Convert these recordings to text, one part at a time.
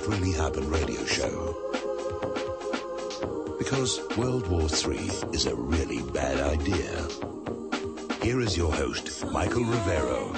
Really Happen radio show. Because World War III is a really bad idea. Here is your host, Michael Rivero.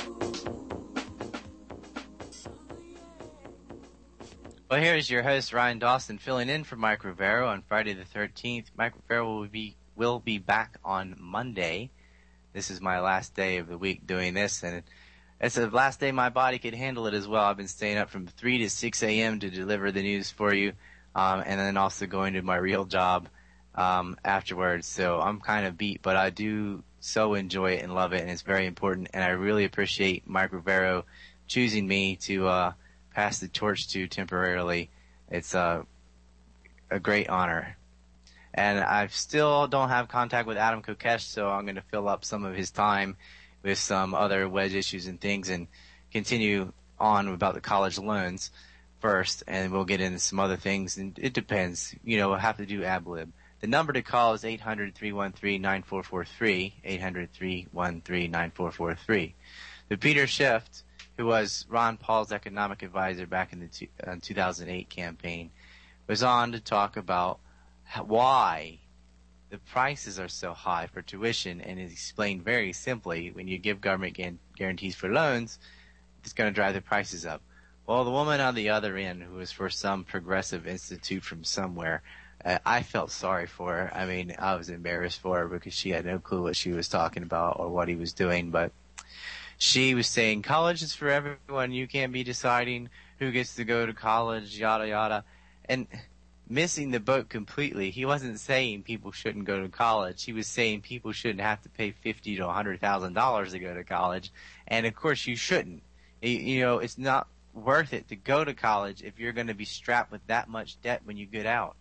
Well, here's your host, Ryan Dawson, filling in for Mike Rivero on Friday the 13th. Mike Rivero will be back on Monday. This is my last day of the week doing this, and it's the last day my body could handle it as well. I've been staying up from 3 to 6 a.m. to deliver the news for you, and then also going to my real job afterwards. So I'm kind of beat, but I do so enjoy it and love it, and it's very important. And I really appreciate Mike Rivero choosing me to pass the torch to temporarily. It's a great honor. And I still don't have contact with Adam Kokesh, so I'm going to fill up some of his time with some other wedge issues and things and continue on about the college loans first, and we'll get into some other things. And it depends. You know, we'll have to do ad lib. The number to call is 800-313-9443, 800-313-9443. The Peter Schiff, who was Ron Paul's economic advisor back in the 2008 campaign, was on to talk about why the prices are so high for tuition, and is explained very simply: when you give government guarantees for loans, it's going to drive the prices up. Well, the woman on the other end, who was for some progressive institute from somewhere, I felt sorry for her. I mean, I was embarrassed for her because she had no clue what she was talking about or what he was doing, but she was saying college is for everyone. You can't be deciding who gets to go to college, yada, yada. And missing the boat completely. He wasn't saying people shouldn't go to college. He was saying people shouldn't have to pay $50,000 to $100,000 to go to college. And of course you shouldn't. You know, it's not worth it to go to college if you're going to be strapped with that much debt when you get out.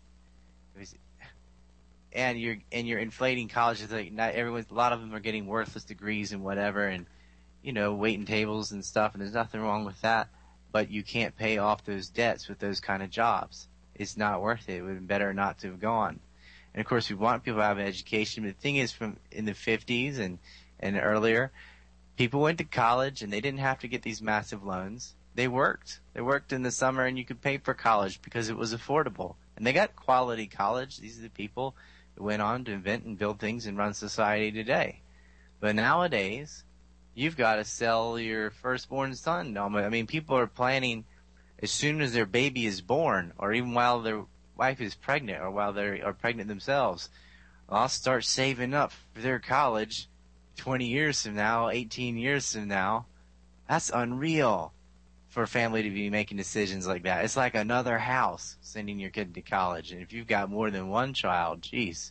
And you're inflating colleges. Like, not everyone's, a lot of them are getting worthless degrees and whatever, and you know, waiting tables and stuff, and there's nothing wrong with that. But you can't pay off those debts with those kind of jobs. It's not worth it. It would have been better not to have gone. And of course, we want people to have an education. But the thing is, from in the 50s and earlier, people went to college and they didn't have to get these massive loans. They worked. They worked in the summer, and you could pay for college because it was affordable. And they got quality college. These are the people who went on to invent and build things and run society today. But nowadays, you've got to sell your firstborn son. I mean, people are planning as soon as their baby is born, or even while their wife is pregnant, or while they are pregnant themselves. I'll start saving up for their college 20 years from now, 18 years from now. That's unreal for a family to be making decisions like that. It's like another house, sending your kid to college. And if you've got more than one child, geez,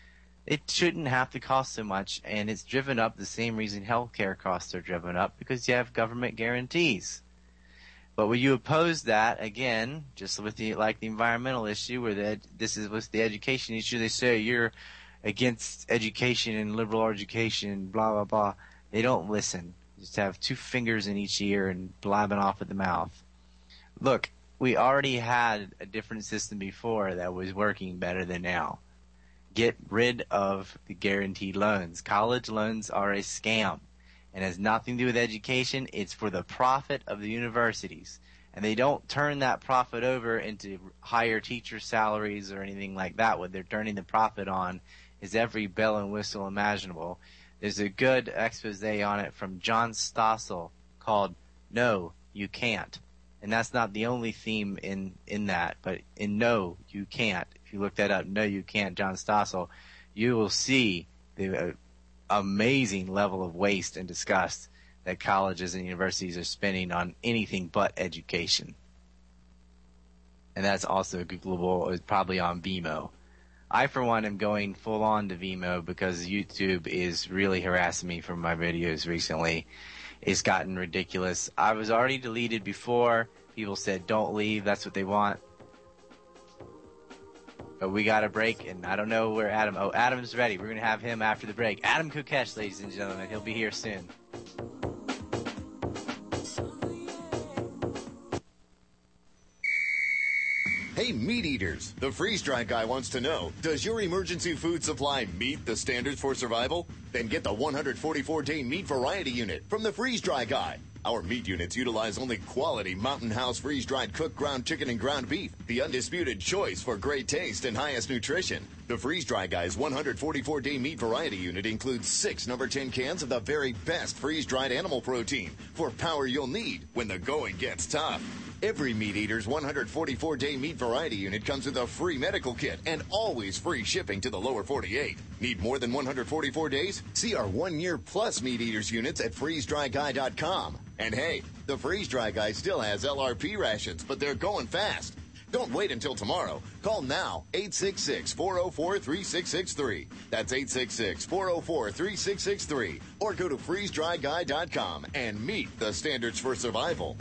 it shouldn't have to cost so much. And it's driven up the same reason healthcare costs are driven up, because you have government guarantees. But when you oppose that, again, just with the environmental issue, where this is with the education issue, they say you're against education and liberal education, blah, blah, blah. They don't listen. Just have two fingers in each ear and blabbing off at the mouth. Look, we already had a different system before that was working better than now. Get rid of the guaranteed loans. College loans are a scam. And has nothing to do with education. It's for the profit of the universities. And they don't turn that profit over into higher teacher salaries or anything like that. What they're turning the profit on is every bell and whistle imaginable. There's a good expose on it from John Stossel called No, You Can't. And that's not the only theme in that, but in No, You Can't. If you look that up, No, You Can't, John Stossel, you will see the amazing level of waste and disgust that colleges and universities are spending on anything but education. And that's also Googleable. It's probably on Vimeo. I, for one, am going full on to Vimeo because YouTube is really harassing me for my videos recently. It's gotten ridiculous. I was already deleted before. People said, don't leave. That's what they want. But we got a break, and I don't know where Adam... Oh, Adam's ready. We're going to have him after the break. Adam Kokesh, ladies and gentlemen. He'll be here soon. Hey, meat eaters. The Freeze Dry Guy wants to know, does your emergency food supply meet the standards for survival? Then get the 144-day meat variety unit from the Freeze Dry Guy. Our meat units utilize only quality Mountain House freeze-dried cooked ground chicken and ground beef, the undisputed choice for great taste and highest nutrition. The Freeze-Dry Guy's 144-day meat variety unit includes 6 number 10 cans of the very best freeze-dried animal protein for power you'll need when the going gets tough. Every Meat Eater's 144-day meat variety unit comes with a free medical kit and always free shipping to the lower 48. Need more than 144 days? See our 1-year plus Meat Eaters units at freezedryguy.com. And hey, the Freeze-Dry Guy still has LRP rations, but they're going fast. Don't wait until tomorrow. Call now, 866-404-3663. That's 866-404-3663. Or go to freezedryguy.com and meet the standards for survival.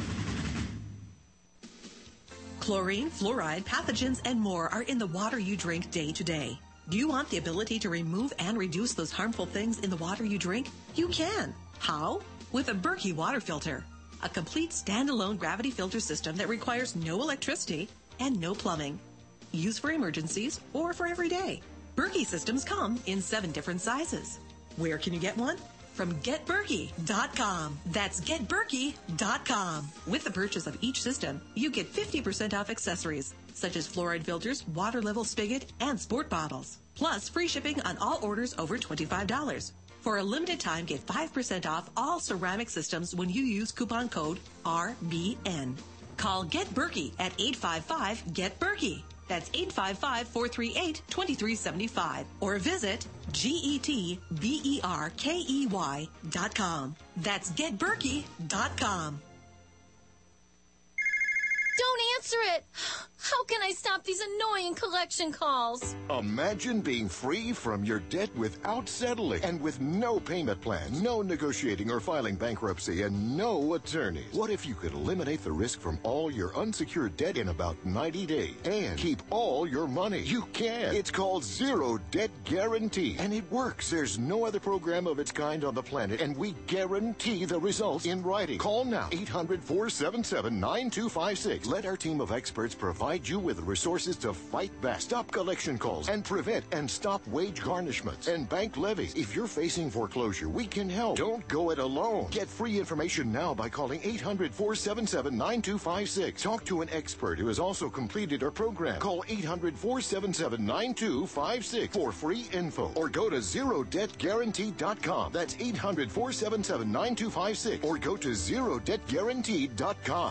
Chlorine, fluoride, pathogens, and more are in the water you drink day to day. Do you want the ability to remove and reduce those harmful things in the water you drink? You can. How? With a Berkey water filter. A complete standalone gravity filter system that requires no electricity and no plumbing. Used for emergencies or for every day. Berkey systems come in 7 different sizes. Where can you get one? From GetBerkey.com. That's GetBerkey.com. With the purchase of each system, you get 50% off accessories, such as fluoride filters, water level spigot, and sport bottles. Plus, free shipping on all orders over $25. For a limited time, get 5% off all ceramic systems when you use coupon code RBN. Call Get Berkey at 855-GET-BERKEY. That's 855-438-2375. Or visit GetBerkey.com. That's GetBerkey.com. Don't answer it! How can I stop these annoying collection calls? Imagine being free from your debt without settling and with no payment plan, no negotiating or filing bankruptcy, and no attorneys. What if you could eliminate the risk from all your unsecured debt in about 90 days and keep all your money? You can. It's called Zero Debt Guarantee, and it works. There's no other program of its kind on the planet, and we guarantee the results in writing. Call now, 800-477-9256. Let our team of experts provide you with the resources to fight back, stop collection calls, and prevent and stop wage garnishments and bank levies. If you're facing foreclosure, we can help. Don't go it alone. Get free information now by calling 800-477-9256. Talk to an expert who has also completed our program. Call 800-477-9256 for free info, or go to ZeroDebtGuarantee.com. That's 800-477-9256, or go to ZeroDebtGuarantee.com.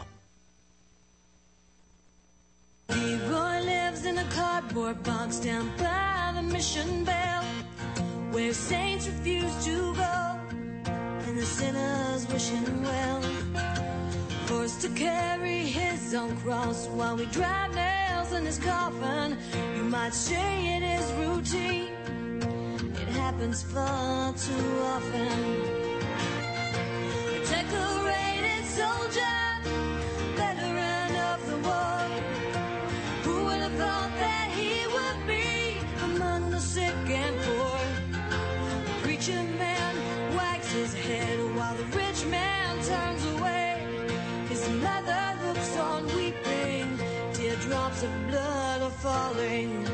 Leroy lives in a cardboard box down by the Mission Bell, where saints refuse to go and the sinners wish him well. Forced to carry his own cross while we drive nails in his coffin. You might say it is routine, it happens far too often. A decorated soldier, veteran of the war, thought that he would be among the sick and poor. The preacher man wags his head while the rich man turns away. His mother looks on weeping, teardrops of blood are falling.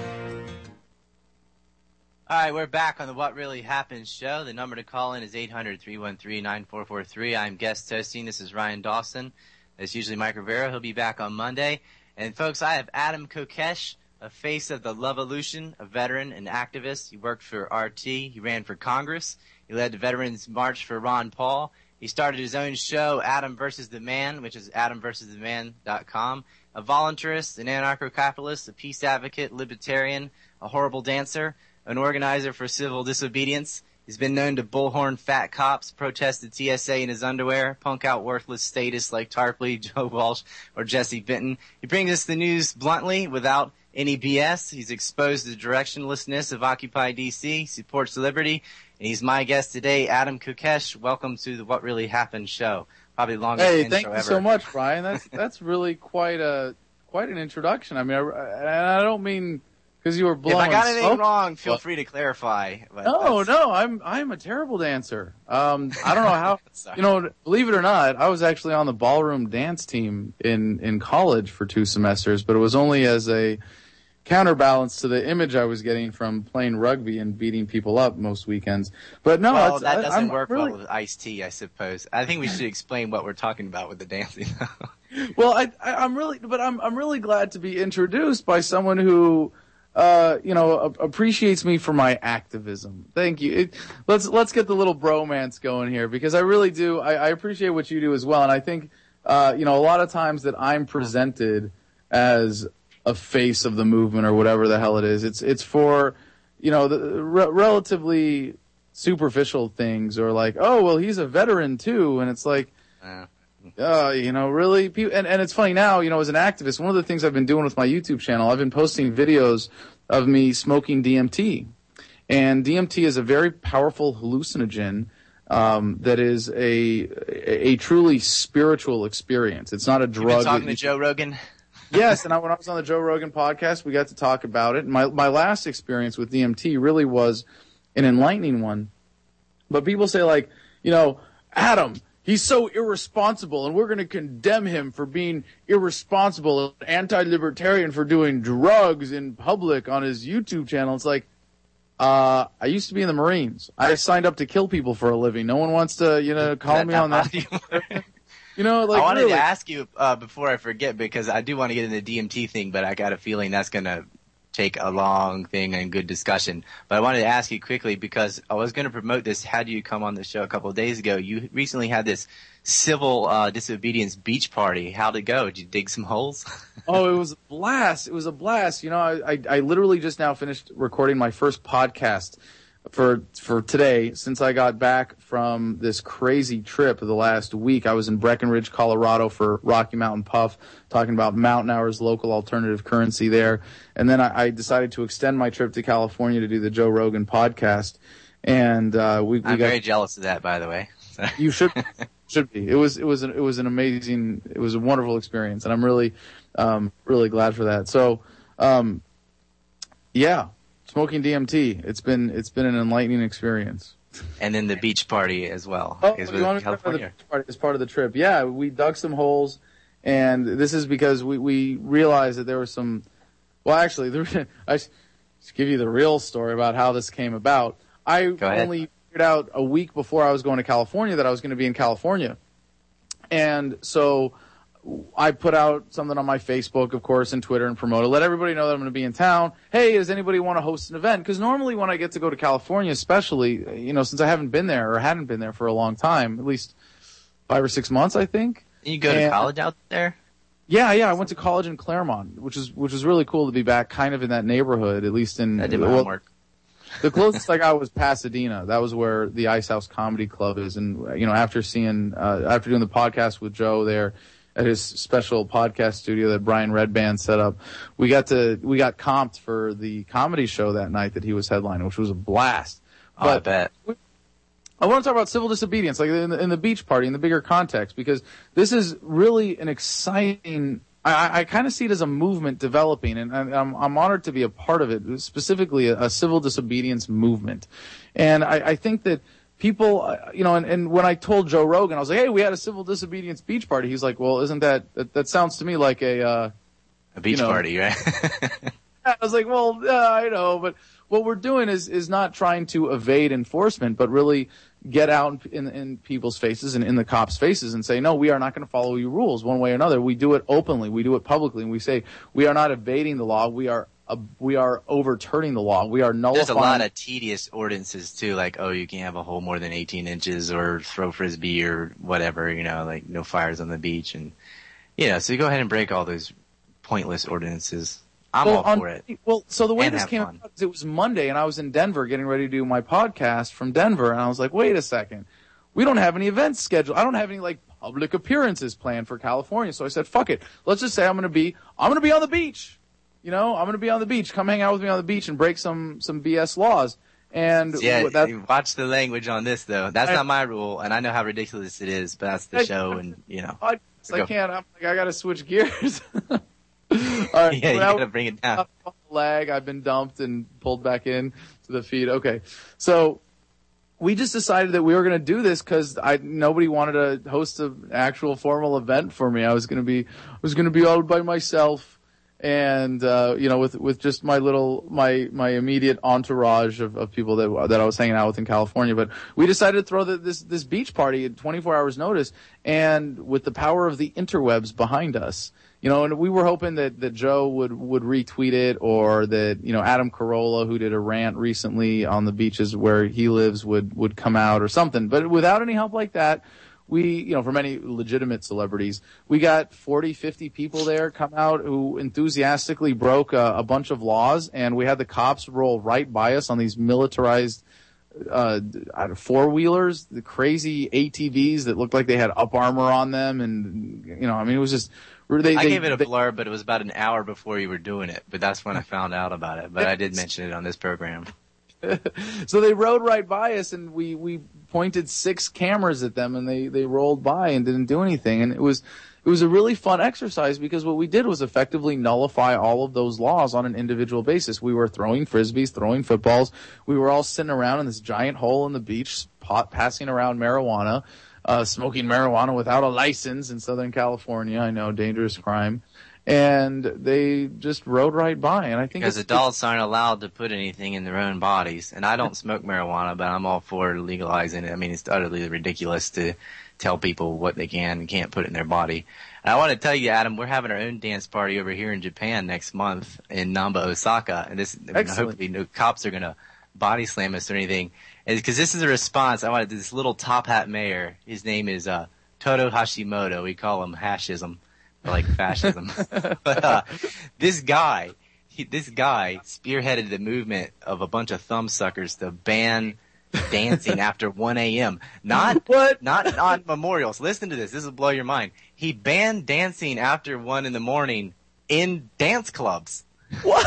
All right, we're back on the What Really Happened show. The number to call in is 800-313-9443. I'm guest hosting. This is Ryan Dawson. That's usually Mike Rivera. He'll be back on Monday. And folks, I have Adam Kokesh, a face of the Lovolution, a veteran and activist. He worked for RT. He ran for Congress. He led the Veterans March for Ron Paul. He started his own show, Adam vs. the Man, which is adamversustheman.com. A voluntarist, an anarcho-capitalist, a peace advocate, libertarian, a horrible dancer, an organizer for civil disobedience. He's been known to bullhorn fat cops, protest the TSA in his underwear, punk out worthless statists like Tarpley, Joe Walsh, or Jesse Benton. He brings us the news bluntly, without any BS. He's exposed the directionlessness of Occupy DC, supports liberty, and he's my guest today, Adam Kokesh. Welcome to the What Really Happened show. Probably the longest intro ever. Hey, thank you so much, Brian. That's really quite an introduction. I mean, I don't mean because you were blowing smoke. If I got anything wrong, feel free to clarify. No, I'm a terrible dancer. I don't know how. Believe it or not, I was actually on the ballroom dance team in college for 2 semesters, but it was only as a counterbalance to the image I was getting from playing rugby and beating people up most weekends. But no, well, that doesn't I'm work really, well with Ice-T, I suppose. I think we should explain what we're talking about with the dancing. Well, I'm really glad to be introduced by someone who, appreciates me for my activism. Thank you. Let's get the little bromance going here, because I really do. I appreciate what you do as well, and I think, a lot of times that I'm presented as a face of the movement or whatever the hell it is. It's for, the relatively superficial things, or like, oh well, he's a veteran too, and it's like, really? And it's funny now, as an activist, one of the things I've been doing with my YouTube channel, I've been posting videos of me smoking DMT, and DMT is a very powerful hallucinogen. That is a truly spiritual experience. It's not a drug. You've been talking to Joe Rogan? Yes, and when I was on the Joe Rogan podcast, we got to talk about it. My last experience with DMT really was an enlightening one. But people say, like, Adam, he's so irresponsible, and we're going to condemn him for being irresponsible, anti-libertarian, for doing drugs in public on his YouTube channel. It's like, I used to be in the Marines. I signed up to kill people for a living. No one wants to, call me on that. I wanted to ask you before I forget, because I do want to get into the DMT thing, but I got a feeling that's going to take a long thing and good discussion. But I wanted to ask you quickly, because I was going to promote this, had you come on the show a couple of days ago. You recently had this civil disobedience beach party. How'd it go? Did you dig some holes? Oh, it was a blast. It was a blast. I literally just now finished recording my first podcast for today, since I got back from this crazy trip of the last week. I was in Breckenridge, Colorado for Rocky Mountain Puff, talking about Mountain Hours, local alternative currency there. And then I decided to extend my trip to California to do the Joe Rogan podcast. And I'm very jealous of that, by the way. You should be. It was an amazing, it was a wonderful experience, and I'm really glad for that. So, yeah. Smoking DMT. It's been an enlightening experience. And then the beach party as well. Oh, you want to talk about the beach party as part of the trip? Yeah, we dug some holes, and this is because we realized that there was some. Well, actually, I should give you the real story about how this came about. I only figured out a week before I was going to California that I was going to be in California, and so I put out something on my Facebook, of course, and Twitter, and promote it. Let everybody know that I'm going to be in town. Hey, does anybody want to host an event? Because normally when I get to go to California, especially, since I haven't been there or hadn't been there for a long time, at least 5 or 6 months, I think. You go to college out there? Yeah. I went to college in Claremont, which was really cool to be back kind of in that neighborhood, at least in. I did my homework. The closest I got was Pasadena. That was where the Ice House Comedy Club is. And, after doing the podcast with Joe there, at his special podcast studio that Brian Redband set up, we got comped for the comedy show that night that he was headlining, which was a blast. Oh, I bet. I want to talk about civil disobedience, like in the beach party, in the bigger context, because this is really an exciting. I kind of see it as a movement developing, and I'm honored to be a part of it, specifically a civil disobedience movement. And I think that people, and when I told Joe Rogan, I was like, hey, we had a civil disobedience beach party. He's like, well, isn't that sounds to me like a beach party, right? I was like, well, I know, but what we're doing is not trying to evade enforcement, but really get out in people's faces and in the cops' faces and say, no, we are not going to follow your rules one way or another. We do it openly. We do it publicly. And we say we are not evading the law. We are overturning the law. We are nullifying. There's a lot of tedious ordinances too, like, oh, you can't have a hole more than 18 inches or throw frisbee or whatever, like no fires on the beach. And, so you go ahead and break all those pointless ordinances. I'm all for it. Well, so the way this came about is it was Monday, and I was in Denver getting ready to do my podcast from Denver, and I was like, wait a second. We don't have any events scheduled. I don't have any, public appearances planned for California. So I said, fuck it. Let's just say I'm going to be on the beach. I'm going to be on the beach. Come hang out with me on the beach and break some BS laws. And watch the language on this, though. That's not my rule, and I know how ridiculous it is, but that's the show, and, I can't. I'm like, I got to switch gears. All right, yeah, you gotta bring it down. Lag. I've been dumped and pulled back in to the feed. Okay, so we just decided that we were going to do this because nobody wanted to host an actual formal event for me. I was going to be all by myself, and with just my immediate entourage of people that I was hanging out with in California. But we decided to throw this beach party at 24 hours notice, and with the power of the interwebs behind us. And we were hoping that Joe would retweet it, or that, Adam Carolla, who did a rant recently on the beaches where he lives, would come out or something. But without any help like that, we, from any legitimate celebrities, we got 40, 50 people there come out who enthusiastically broke a bunch of laws, and we had the cops roll right by us on these militarized four-wheelers, the crazy ATVs that looked like they had up armor on them, and it was just. I gave it a blur, but it was about an hour before you were doing it. But that's when I found out about it. But I did mention it on this program. So they rode right by us, and we pointed 6 cameras at them, and they rolled by and didn't do anything. And it was a really fun exercise, because what we did was effectively nullify all of those laws on an individual basis. We were throwing frisbees, throwing footballs. We were all sitting around in this giant hole in the beach, passing around marijuana. Smoking marijuana without a license in Southern California. I know, dangerous crime. And they just rode right by. And I think because adults aren't allowed to put anything in their own bodies. And I don't smoke marijuana, but I'm all for legalizing it. I mean, it's utterly ridiculous to tell people what they can and can't put in their body. And I want to tell you, Adam, we're having our own dance party over here in Japan next month in Namba, Osaka. And hopefully no cops are going to body slam us or anything. Because this is a response. I wanted this little top hat mayor. His name is Todo Hashimoto. We call him Hashism, like fascism. But this guy spearheaded the movement of a bunch of thumbsuckers to ban dancing after 1 a.m. Not on memorials. Listen to this. This will blow your mind. He banned dancing after 1 in the morning in dance clubs. What?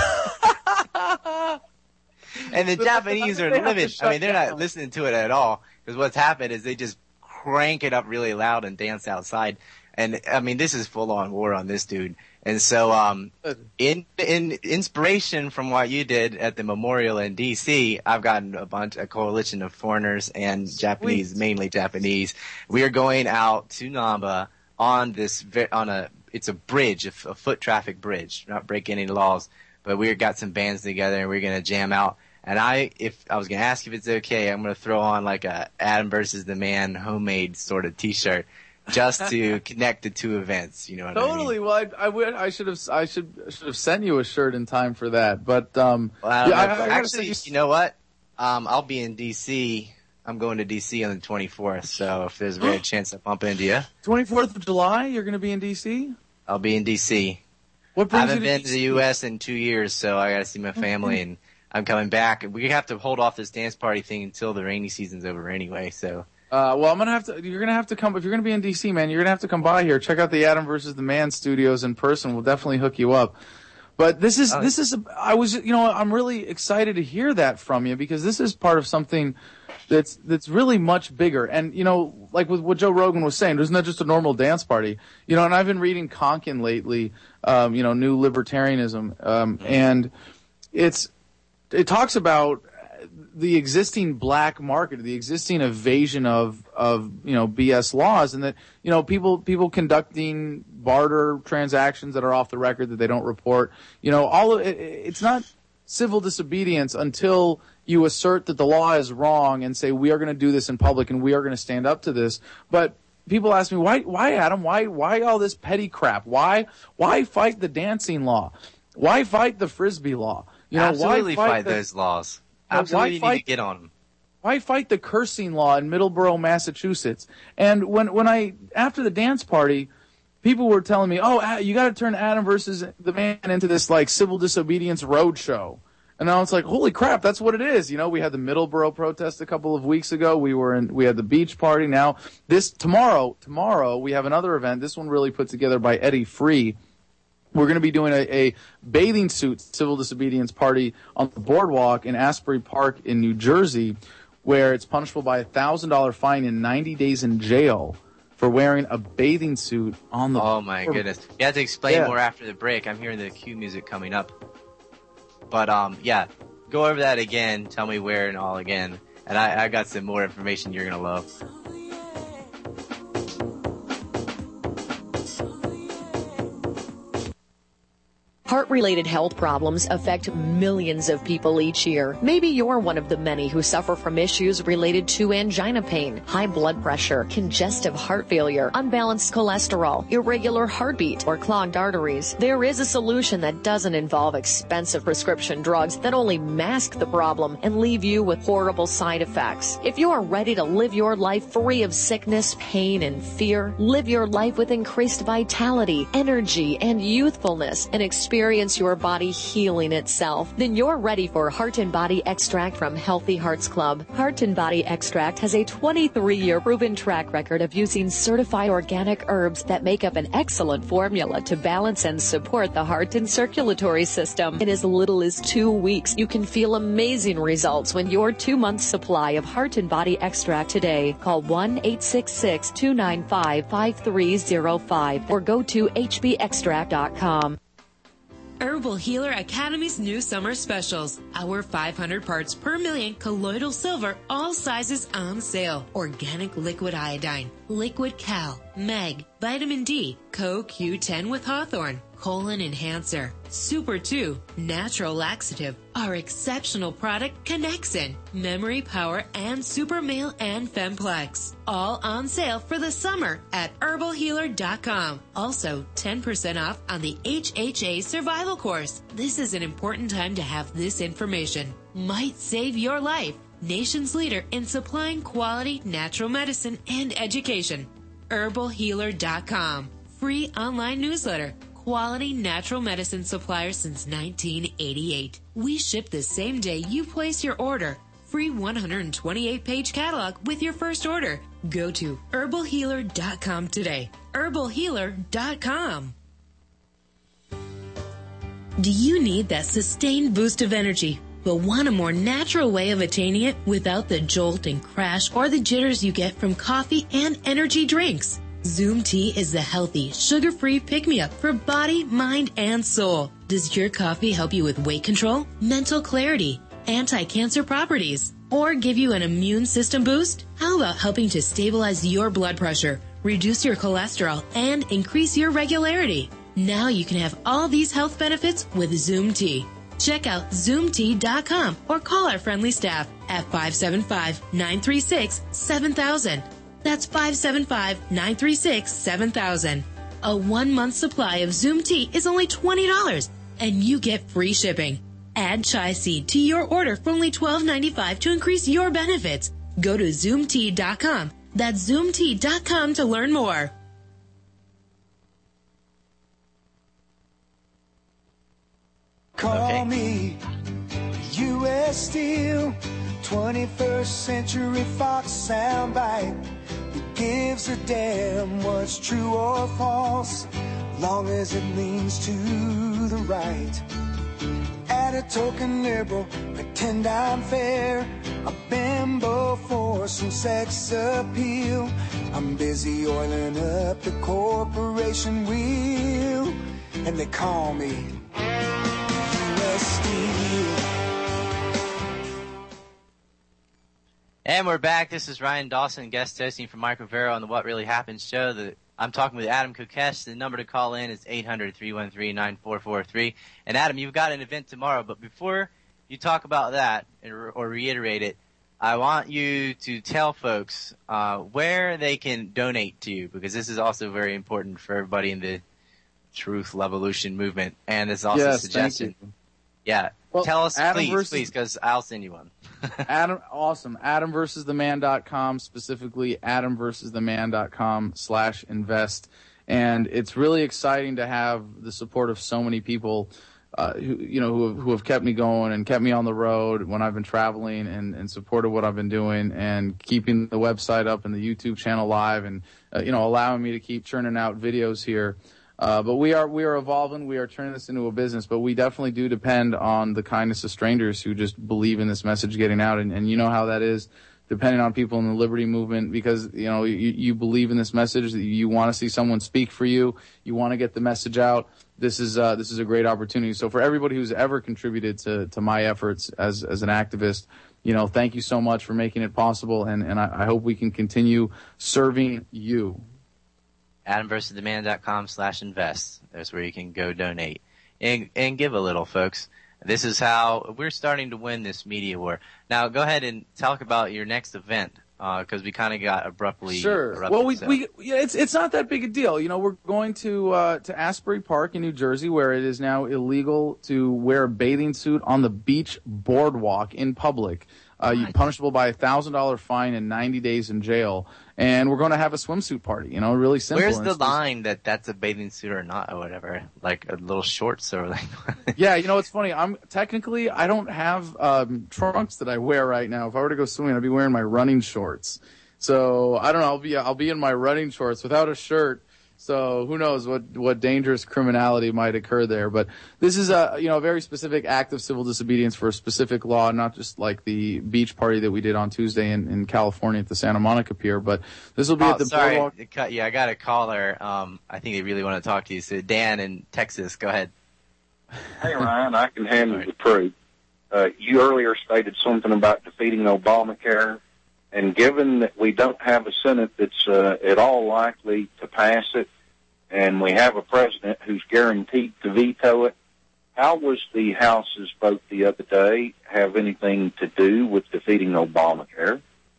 And the Japanese are livid. I mean, they're not listening to it at all, because what's happened is they just crank it up really loud and dance outside. And I mean, this is full on war on this dude. And so, in inspiration from what you did at the memorial in D.C., I've gotten a coalition of foreigners and Japanese, mainly Japanese. We are going out to Namba on it's a bridge, a foot traffic bridge. We're not breaking any laws, but we got some bands together and we're going to jam out. And if I was going to ask if it's okay, I'm going to throw on like a Adam versus the Man homemade sort of T-shirt, just to connect the two events. You know what totally. I mean? Well, I should have sent you a shirt in time for that. But actually, you know what? I'll be in DC. I'm going to DC on the 24th. So if there's a rare chance I bump into you, 24th of July, you're going to be in DC. I'll be in DC. What brings I haven't you to been to the U.S. in 2 years, so I got to see my family, and I'm coming back. We have to hold off this dance party thing until the rainy season's over anyway. So. Well, you're gonna have to come, if you're gonna be in DC, man, you're gonna have to come by here. Check out the Adam versus the Man studios in person. We'll definitely hook you up. But I'm really excited to hear that from you, because this is part of something that's really much bigger. And, like with what Joe Rogan was saying, isn't that just a normal dance party? And I've been reading Konkin lately, New Libertarianism, and it talks about the existing black market, the existing evasion of BS laws, and that people conducting barter transactions that are off the record that they don't report. All of it, it's not civil disobedience until you assert that the law is wrong and say we are going to do this in public and we are going to stand up to this. But people ask me, why Adam? Why all this petty crap? Why fight the dancing law? Why fight the frisbee law? Absolutely why fight those laws. Absolutely, you need to get on them. Why fight the cursing law in Middleborough, Massachusetts? And when after the dance party, people were telling me, "Oh, you got to turn Adam versus the Man into this like civil disobedience roadshow." And I was like, "Holy crap, that's what it is!" We had the Middleborough protest a couple of weeks ago. We had the beach party. Now tomorrow we have another event. This one really put together by Eddie Free. We're going to be doing a bathing suit civil disobedience party on the boardwalk in Asbury Park in New Jersey, where it's punishable by a $1,000 fine and 90 days in jail for wearing a bathing suit on the boardwalk. Oh, my goodness. You have to explain more after the break. I'm hearing the cue music coming up. But, go over that again. Tell me where and all again. And I got some more information you're going to love. Heart-related health problems affect millions of people each year. Maybe you're one of the many who suffer from issues related to angina pain, high blood pressure, congestive heart failure, unbalanced cholesterol, irregular heartbeat, or clogged arteries. There is a solution that doesn't involve expensive prescription drugs that only mask the problem and leave you with horrible side effects. If you are ready to live your life free of sickness, pain, and fear, live your life with increased vitality, energy, and youthfulness, and experience your body healing itself, then you're ready for Heart and Body Extract from Healthy Hearts Club. Heart and Body Extract has a 23-year proven track record of using certified organic herbs that make up an excellent formula to balance and support the heart and circulatory system. In as little as 2 weeks, you can feel amazing results when your 2-month supply of Heart and Body Extract today. Call 1-866-295-5305 or go to hbextract.com. Herbal Healer Academy's new summer specials. Our 500 parts per million colloidal silver, all sizes on sale. Organic liquid iodine, liquid cal, mag, vitamin D, CoQ10 with Hawthorne, colon enhancer, Super 2, natural laxative, our exceptional product Connexin, memory power, and Super Male and Femplex. All on sale for the summer at herbalhealer.com. Also, 10% off on the HHA survival course. This is an important time to have this information. Might save your life. Nation's leader in supplying quality natural medicine and education. herbalhealer.com. Free online newsletter. Quality natural medicine supplier since 1988. We ship the same day you place your order. Free 128-page catalog with your first order. Go to herbalhealer.com today. herbalhealer.com. Do you need that sustained boost of energy, but want a more natural way of attaining it without the jolt and crash or the jitters you get from coffee and energy drinks? Zoom Tea is the healthy, sugar-free pick-me-up for body, mind, and soul. Does your coffee help you with weight control, mental clarity, anti-cancer properties, or give you an immune system boost? How about helping to stabilize your blood pressure, reduce your cholesterol, and increase your regularity? Now you can have all these health benefits with Zoom Tea. Check out ZoomTea.com or call our friendly staff at 575-936-7000. That's 575-936-7000. A 1-month supply of Zoom Tea is only $20, and you get free shipping. Add chai seed to your order for only $12.95 to increase your benefits. Go to ZoomTea.com. That's ZoomTea.com to learn more. Call me U.S. Steel, 21st Century Fox soundbite. Who gives a damn what's true or false, long as it leans to the right. Add a token liberal, pretend I'm fair, a bimbo for some sex appeal. I'm busy oiling up the corporation wheel, and they call me U.S. Steel. And we're back. This is Ryan Dawson, guest hosting for Mike Rivera on the What Really Happened show. I'm talking with Adam Kokesh. The number to call in is 800-313-9443. And Adam, you've got an event tomorrow, but before you talk about that or reiterate it, I want you to tell folks where they can donate to you, because this is also very important for everybody in the Truth Levolution movement. And it's also a suggestion. Thank you. Yeah. Well, tell us, Adam please, because I'll send you one. Awesome. AdamVersusTheMan.com, specifically AdamVersusTheMan.com/invest. And it's really exciting to have the support of so many people who have kept me going and kept me on the road when I've been traveling and supported what I've been doing and keeping the website up and the YouTube channel live and allowing me to keep churning out videos here. But we are evolving. We are turning this into a business, but we definitely do depend on the kindness of strangers who just believe in this message getting out. And you know how that is, depending on people in the liberty movement, because, you believe in this message, you want to see someone speak for you. You want to get the message out. This is a great opportunity. So for everybody who's ever contributed to my efforts as an activist, thank you so much for making it possible. And I hope we can continue serving you. AdamVersusTheMan.com/invest. That's where you can go donate. and give a little, folks. This is how we're starting to win this media war. Now, go ahead and talk about your next event, because we kind of got abruptly. Sure. Well, it's not that big a deal. You know, we're going to Asbury Park in New Jersey, where it is now illegal to wear a bathing suit on the beach boardwalk in public. You're punishable by a $1,000 fine and 90 days in jail. And we're going to have a swimsuit party, you know, really simple. Where's the line that's a bathing suit or not or whatever? Like a little shorts or like. Yeah, you know, it's funny. I don't have trunks that I wear right now. If I were to go swimming, I'd be wearing my running shorts. So I don't know. I'll be in my running shorts without a shirt. So who knows what dangerous criminality might occur there. But this is a very specific act of civil disobedience for a specific law, not just like the beach party that we did on Tuesday in California at the Santa Monica Pier. But this will be at the boardwalk. Yeah, I got a caller. I think they really want to talk to you. So Dan in Texas, go ahead. Hey, Ryan, I can handle the truth. You earlier stated something about defeating Obamacare. And given that we don't have a Senate that's at all likely to pass it, and we have a president who's guaranteed to veto it, how was the House's vote the other day have anything to do with defeating Obamacare?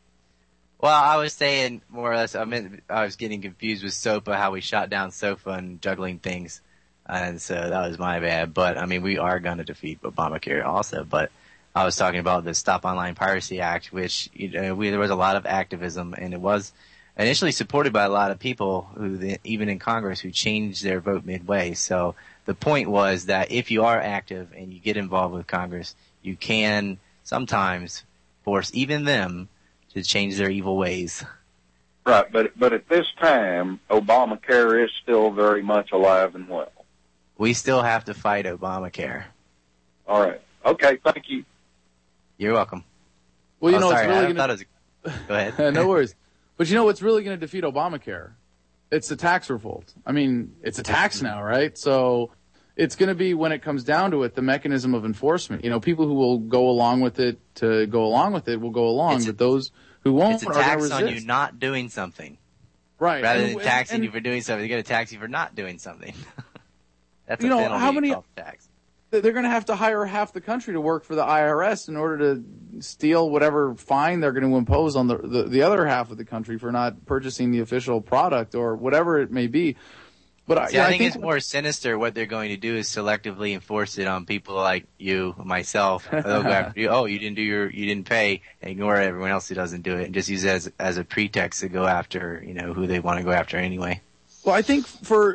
Well, I was saying more or less, I was getting confused with SOPA, how we shot down SOPA and juggling things. And so that was my bad. But, I mean, we are going to defeat Obamacare also, but I was talking about the Stop Online Piracy Act, which there was a lot of activism, and it was initially supported by a lot of people even in Congress, who changed their vote midway. So the point was that if you are active and you get involved with Congress, you can sometimes force even them to change their evil ways. Right, but at this time, Obamacare is still very much alive and well. We still have to fight Obamacare. All right. Okay, thank you. You're welcome. Well, you know, sorry, it's really Go ahead. No worries. But you know what's really going to defeat Obamacare? It's the tax revolt. I mean, it's a tax now, right? So it's going to be, when it comes down to it, the mechanism of enforcement. You know, people who will go along with it will go along, but those who won't are going to resist. It's a tax on you not doing something. Right. Rather than taxing you for doing something, they're going to tax you for not doing something. That's a penalty called tax. They're going to have to hire half the country to work for the IRS in order to steal whatever fine they're going to impose on the other half of the country for not purchasing the official product or whatever it may be. But I think it's more sinister. What they're going to do is selectively enforce it on people like you, myself. They'll go after you. Oh, you didn't pay, and ignore everyone else who doesn't do it, and just use it as a pretext to go after, who they want to go after anyway. Well, I think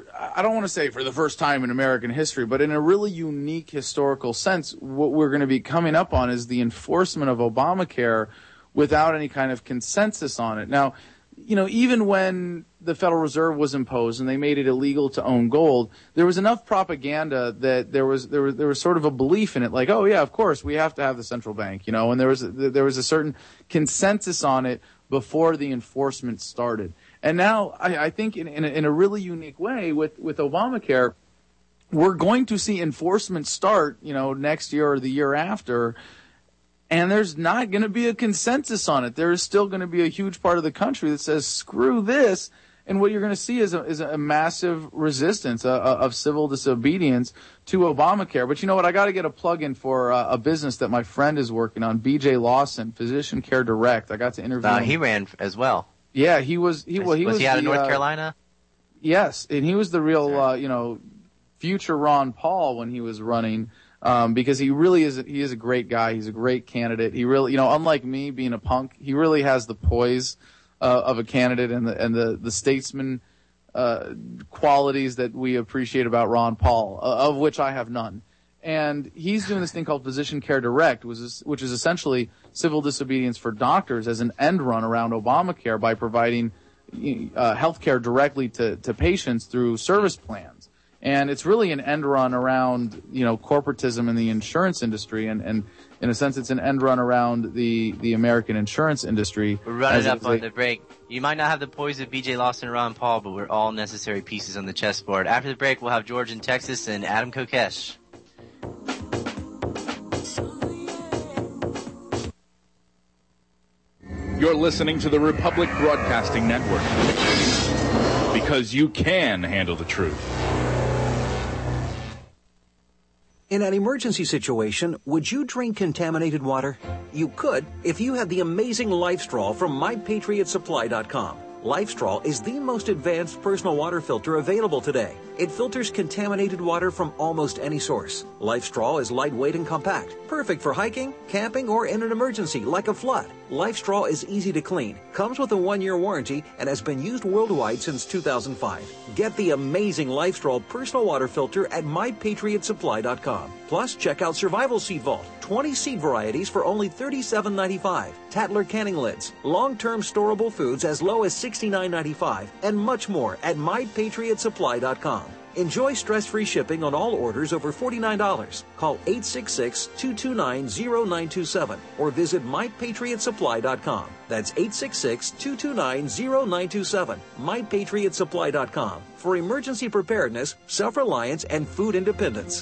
I don't want to say for the first time in American history, but in a really unique historical sense, what we're going to be coming up on is the enforcement of Obamacare without any kind of consensus on it. Now, even when the Federal Reserve was imposed and they made it illegal to own gold, there was enough propaganda that there was sort of a belief in it, like, oh yeah, of course we have to have the central bank, and there was a certain consensus on it before the enforcement started. And now I think in a really unique way with Obamacare, we're going to see enforcement start, next year or the year after, and there's not going to be a consensus on it. There is still going to be a huge part of the country that says, screw this. And what you're going to see is a massive resistance of civil disobedience to Obamacare. But you know what? I got to get a plug-in for a business that my friend is working on, BJ Lawson, Physician Care Direct. I got to interview him. He ran as well. Yeah, he was he was he out of North Carolina? Yes, and he was the real future Ron Paul when he was running, because he really is a great guy. He's a great candidate. He really, unlike me being a punk, he really has the poise of a candidate and the statesman qualities that we appreciate about Ron Paul, of which I have none. And he's doing this thing called Physician Care Direct, which is essentially civil disobedience for doctors as an end run around Obamacare by providing health care directly to patients through service plans. And it's really an end run around, corporatism in the insurance industry. And in a sense, it's an end run around the American insurance industry. We're running up on the break. You might not have the poise of BJ Lawson and Ron Paul, but we're all necessary pieces on the chessboard. After the break, we'll have George in Texas and Adam Kokesh. You're listening to the Republic Broadcasting Network, because you can handle the truth. In an emergency situation, would you drink contaminated water? You could if you had the amazing LifeStraw from MyPatriotSupply.com. LifeStraw is the most advanced personal water filter available today. It filters contaminated water from almost any source. LifeStraw is lightweight and compact, perfect for hiking, camping, or in an emergency like a flood. LifeStraw is easy to clean, comes with a 1-year warranty, and has been used worldwide since 2005. Get the amazing LifeStraw personal water filter at MyPatriotSupply.com. Plus, check out Survival Seed Vault, 20 seed varieties for only $37.95, Tatler canning lids, long-term storable foods as low as $69.95, and much more at MyPatriotSupply.com. Enjoy stress-free shipping on all orders over $49. Call 866-229-0927 or visit MyPatriotSupply.com. That's 866-229-0927. MyPatriotSupply.com for emergency preparedness, self-reliance, and food independence.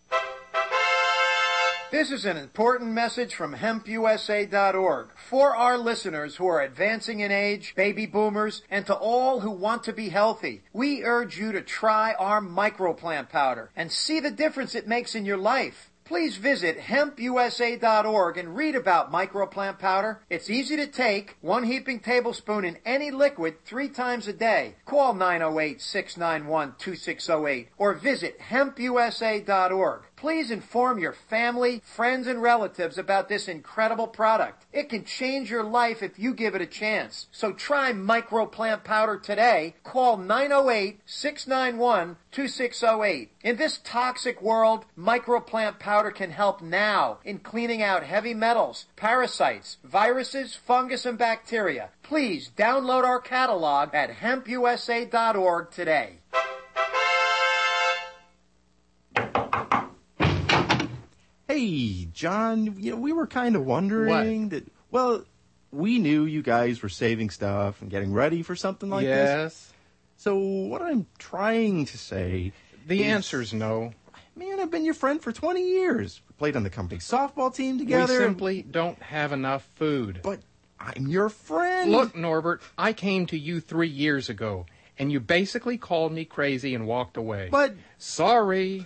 This is an important message from HempUSA.org for our listeners who are advancing in age, baby boomers, and to all who want to be healthy. We urge you to try our microplant powder and see the difference it makes in your life. Please visit HempUSA.org and read about microplant powder. It's easy to take, 1 heaping tablespoon in any liquid 3 times a day. Call 908-691-2608 or visit HempUSA.org. Please inform your family, friends, and relatives about this incredible product. It can change your life if you give it a chance. So try microplant powder today. Call 908-691-2608. In this toxic world, microplant powder can help now in cleaning out heavy metals, parasites, viruses, fungus, and bacteria. Please download our catalog at HempUSA.org today. Hey, John, we were kind of wondering that, well, we knew you guys were saving stuff and getting ready for something like this. Yes. So what I'm trying to say The answer's no. Man, I've been your friend for 20 years. We played on the company softball team together. We simply don't have enough food. But I'm your friend. Look, Norbert, I came to you 3 years ago, and you basically called me crazy and walked away. But... Sorry.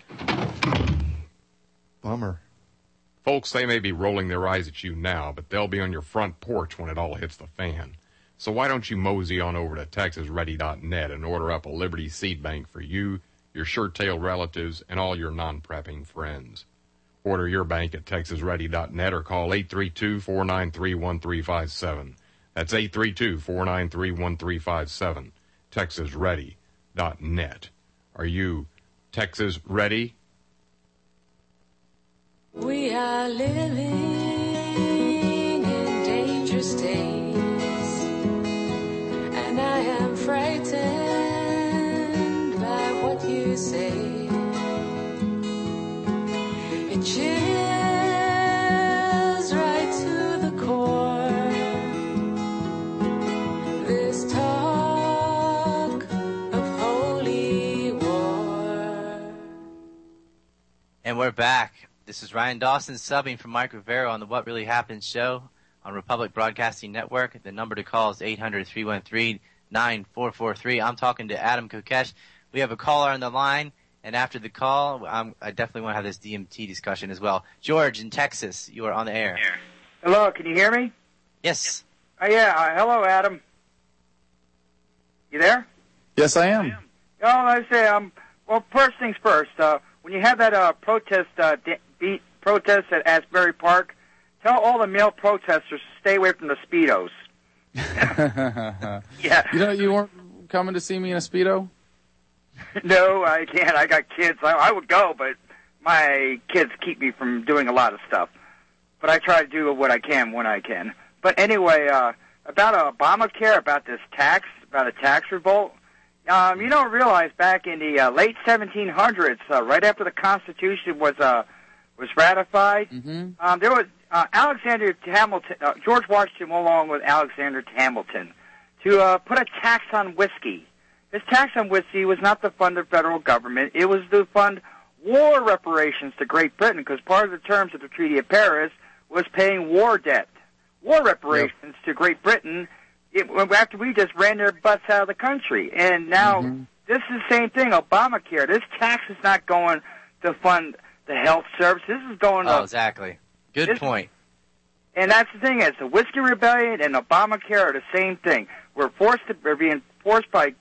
Bummer. Folks, they may be rolling their eyes at you now, but they'll be on your front porch when it all hits the fan. So why don't you mosey on over to TexasReady.net and order up a Liberty seed bank for you, your shirt-tailed relatives, and all your non-prepping friends. Order your bank at TexasReady.net or call 832-493-1357. That's 832-493-1357. TexasReady.net. Are you Texas ready? We are living in dangerous days, and I am frightened by what you say. It chills right to the core, this talk of holy war. And we're back. This is Ryan Dawson subbing for Mike Rivera on the What Really Happened show on Republic Broadcasting Network. The number to call is 800-313-9443. I'm talking to Adam Kokesh. We have a caller on the line, and after the call, I definitely want to have this DMT discussion as well. George in Texas, you are on the air. Hello, can you hear me? Yes. Hello, Adam. You there? Yes, I am. Oh, I say, well, first things first. When you have that protest at Asbury Park, tell all the male protesters to stay away from the Speedos. Yeah. You weren't coming to see me in a Speedo? No, I can't. I got kids. I would go, but my kids keep me from doing a lot of stuff. But I try to do what I can when I can. But anyway, about Obamacare, about this tax, about a tax revolt, you don't realize back in the late 1700s, right after the Constitution was ratified, there was Alexander Hamilton, George Washington went along with Alexander Hamilton to put a tax on whiskey. This tax on whiskey was not to fund the federal government. It was to fund war reparations to Great Britain, because part of the terms of the Treaty of Paris was paying war debt. War reparations to Great Britain after we just ran their butts out of the country. And now this is the same thing, Obamacare. This tax is not going to fund the health service. This is going up. Oh, exactly. Good point. And that's the thing is the Whiskey Rebellion and Obamacare are the same thing. We're being coerced by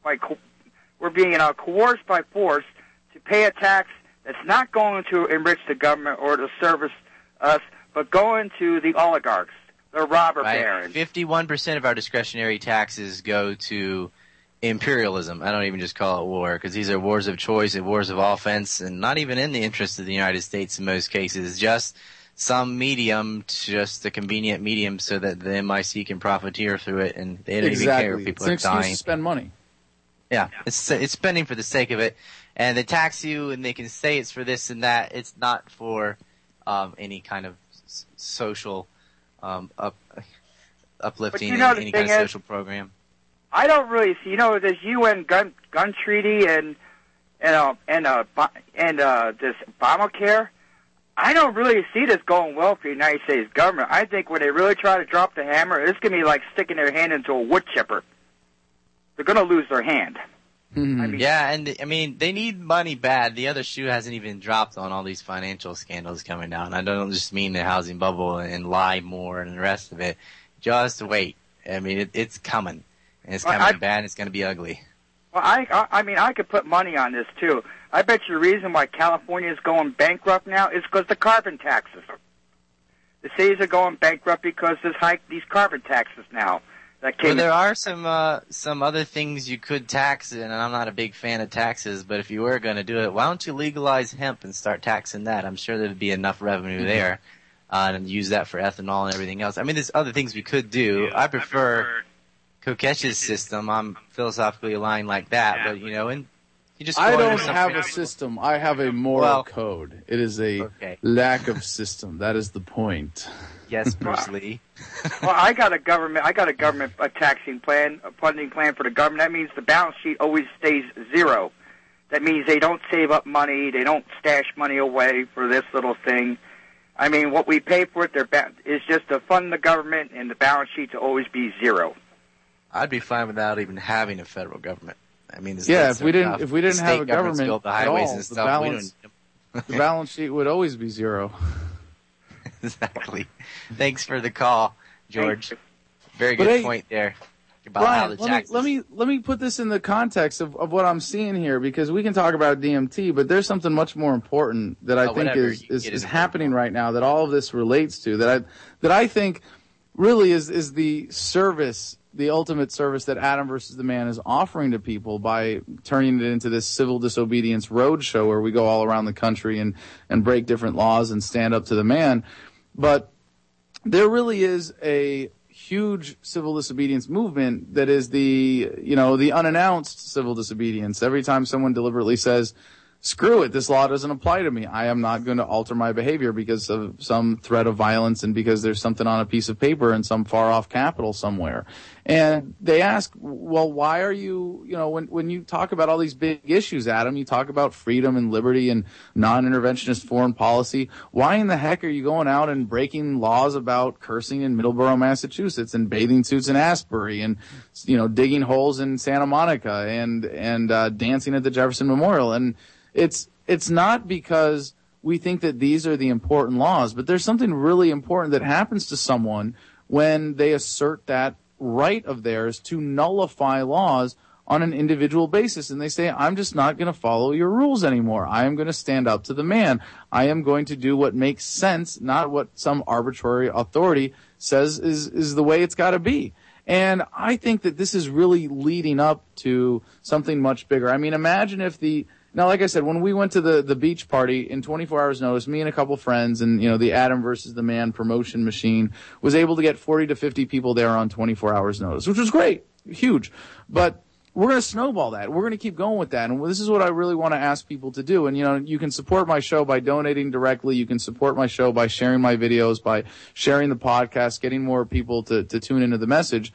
force to pay a tax that's not going to enrich the government or to service us, but going to the oligarchs, the robber barons. 51% of our discretionary taxes go to imperialism. I don't even just call it war, because these are wars of choice and wars of offense, and not even in the interest of the United States in most cases, just some medium, just a convenient medium so that the MIC can profiteer through it, and they don't even care if people are dying. It's an excuse to spend money. Yeah, it's spending for the sake of it, and they tax you, and they can say it's for this and that. It's not for any kind of social uplifting, any kind of social program. I don't really see, this UN gun treaty and this Obamacare. I don't really see this going well for the United States government. I think when they really try to drop the hammer, it's going to be like sticking their hand into a wood chipper. They're going to lose their hand. They need money bad. The other shoe hasn't even dropped on all these financial scandals coming down. I don't just mean the housing bubble and lie more and the rest of it. Just wait. It's coming. And it's coming bad, and it's going to be ugly. Well, I could put money on this, too. I bet you the reason why California is going bankrupt now is because the carbon taxes. The cities are going bankrupt because there's these carbon taxes now. There are some other things you could tax, and I'm not a big fan of taxes, but if you were going to do it, why don't you legalize hemp and start taxing that? I'm sure there'd be enough revenue there, and use that for ethanol and everything else. There's other things we could do. I prefer Kokesh's system. I'm philosophically aligned like that, but and you just. I don't have a system. I have a moral code. It is a lack of system. That is the point. Yes, Bruce Lee. Well, I got a government taxing plan, a funding plan for the government. That means the balance sheet always stays zero. That means they don't save up money. They don't stash money away for this little thing. What we pay for it is just to fund the government, and the balance sheet to always be zero. I'd be fine without even having a federal government. If we didn't have a government at all, the balance sheet would always be zero. Exactly. Thanks for the call, George. Very good point there about Brian, how the taxes. Let me put this in the context of what I'm seeing here, because we can talk about DMT, but there's something much more important that I think is happening right now that all of this relates to, that I think really is the service, the ultimate service that Adam versus the Man is offering to people by turning it into this civil disobedience roadshow where we go all around the country and break different laws and stand up to the man. But there really is a huge civil disobedience movement that is the unannounced civil disobedience. Every time someone deliberately says, screw it, this law doesn't apply to me, I am not going to alter my behavior because of some threat of violence and because there's something on a piece of paper in some far-off capital somewhere. And they ask, well, why are you, when you talk about all these big issues, Adam, you talk about freedom and liberty and non-interventionist foreign policy, why in the heck are you going out and breaking laws about cursing in Middleborough, Massachusetts, and bathing suits in Asbury, and, digging holes in Santa Monica, and dancing at the Jefferson Memorial? And it's not because we think that these are the important laws, but there's something really important that happens to someone when they assert that right of theirs to nullify laws on an individual basis. And they say, I'm just not going to follow your rules anymore. I am going to stand up to the man. I am going to do what makes sense, not what some arbitrary authority says is the way it's got to be. And I think that this is really leading up to something much bigger. Imagine if now, like I said, when we went to the beach party in 24 hours notice, me and a couple friends and, the Adam versus the Man promotion machine was able to get 40 to 50 people there on 24 hours notice, which was great, huge. But we're going to snowball that. We're going to keep going with that. And this is what I really want to ask people to do. And, you can support my show by donating directly. You can support my show by sharing my videos, by sharing the podcast, getting more people to tune into the message.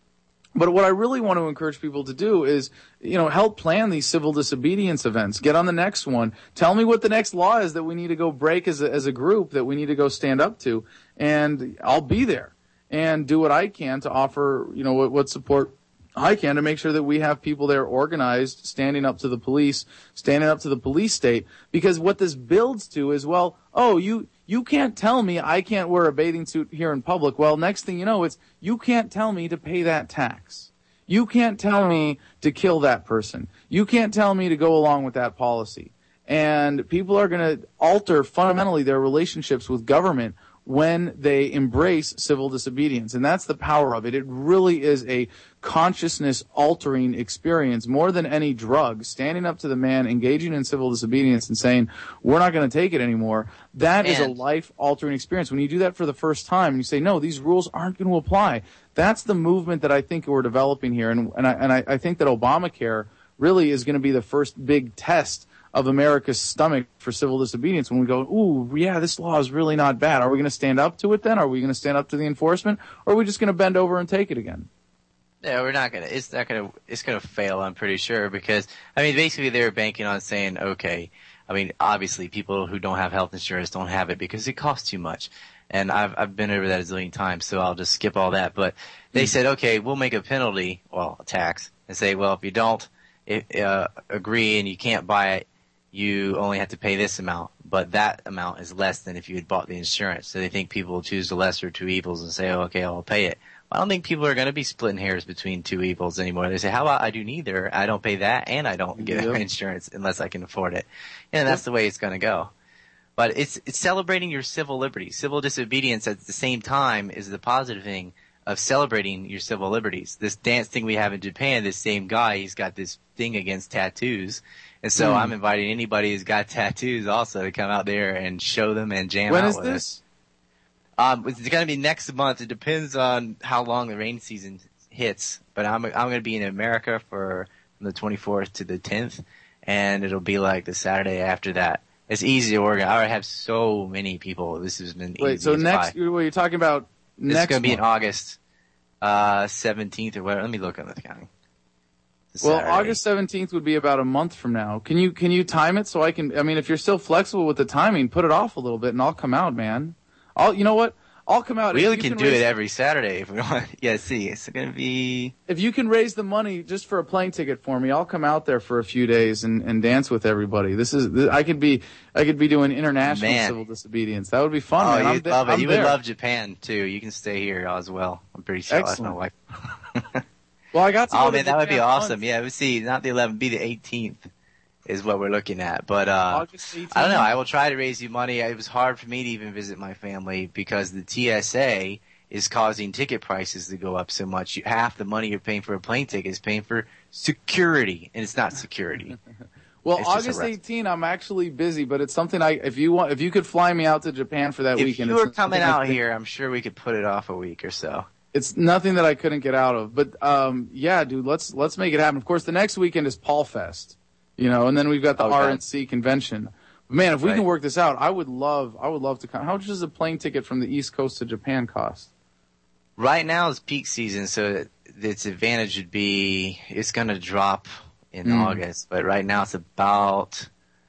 But what I really want to encourage people to do is, help plan these civil disobedience events. Get on the next one. Tell me what the next law is that we need to go break as a group, that we need to go stand up to. And I'll be there and do what I can to offer, what support I can to make sure that we have people there organized, standing up to the police, standing up to the police state. Because what this builds to is, well, oh, you can't tell me I can't wear a bathing suit here in public. Well, next thing you know, it's you can't tell me to pay that tax. You can't tell me to kill that person. You can't tell me to go along with that policy. And people are going to alter fundamentally their relationships with government when they embrace civil disobedience. And that's the power of it. It really is a consciousness-altering experience more than any drug. Standing up to the man, engaging in civil disobedience and saying, we're not going to take it anymore, that is a life-altering experience. When you do that for the first time and you say, no, these rules aren't going to apply, that's the movement that I think we're developing here. And I think that Obamacare really is going to be the first big test of America's stomach for civil disobedience when we go, ooh, yeah, this law is really not bad. Are we going to stand up to it then? Are we going to stand up to the enforcement? Or are we just going to bend over and take it again? Yeah, we're not going to. It's going to fail, I'm pretty sure, because, I mean, basically they were banking on saying, okay, I mean, obviously people who don't have health insurance don't have it because it costs too much. And I've been over that a zillion times, so I'll just skip all that. But they said, okay, we'll make a penalty, well, a tax, and say, well, if you don't agree and you can't buy it, you only have to pay this amount, but that amount is less than if you had bought the insurance. So they think people will choose the lesser two evils and say, oh, okay, I'll pay it. I don't think people are going to be splitting hairs between two evils anymore. They say, how about I do neither? I don't pay that and I don't get insurance unless I can afford it. And that's the way it's going to go. But it's celebrating your civil liberties. Civil disobedience at the same time is the positive thing of celebrating your civil liberties. This dance thing we have in Japan, this same guy, he's got this thing against tattoos. And so I'm inviting anybody who's got tattoos also to come out there and show them and jam out with us. When is this? It's going to be next month. It depends on how long the rain season hits. But I'm going to be in America from the 24th to the 10th, and it'll be like the Saturday after that. It's easy to organize. I have so many people. This has been easy. Wait, so next, what you're talking about next It's going to be in August 17th or whatever. Let me look on the counting. Well, August 17th would be about a month from now. Can you time it so I can? I mean, if you're still flexible with the timing, put it off a little bit, and I'll come out, man. You know what? I'll come out. We really can do it every Saturday if we want. Yeah, see, it's going to be. If you can raise the money just for a plane ticket for me, I'll come out there for a few days and dance with everybody. I could be doing international civil disobedience. That would be fun. Oh, man. You'd love it. You would love Japan too. You can stay here as well. I'm pretty sure. That's my wife. Well, I got to. Oh man, that would be awesome. Yeah, let's see, not the 11th, be the 18th is what we're looking at. But August 18th? I don't know. I will try to raise you money. It was hard for me to even visit my family because the TSA is causing ticket prices to go up so much. Half the money you're paying for a plane ticket is paying for security, and it's not security. Well, August 18th, I'm actually busy, but it's something if you could fly me out to Japan for that weekend. If you were coming out here, I'm sure we could put it off a week or so. It's nothing that I couldn't get out of. But yeah, dude, let's make it happen. Of course, the next weekend is Paul Fest, and then we've got the RNC convention. But man, if we can work this out, I would love to come. How much does a plane ticket from the East Coast to Japan cost? Right now is peak season, so its advantage would be it's going to drop in August. But right now it's about,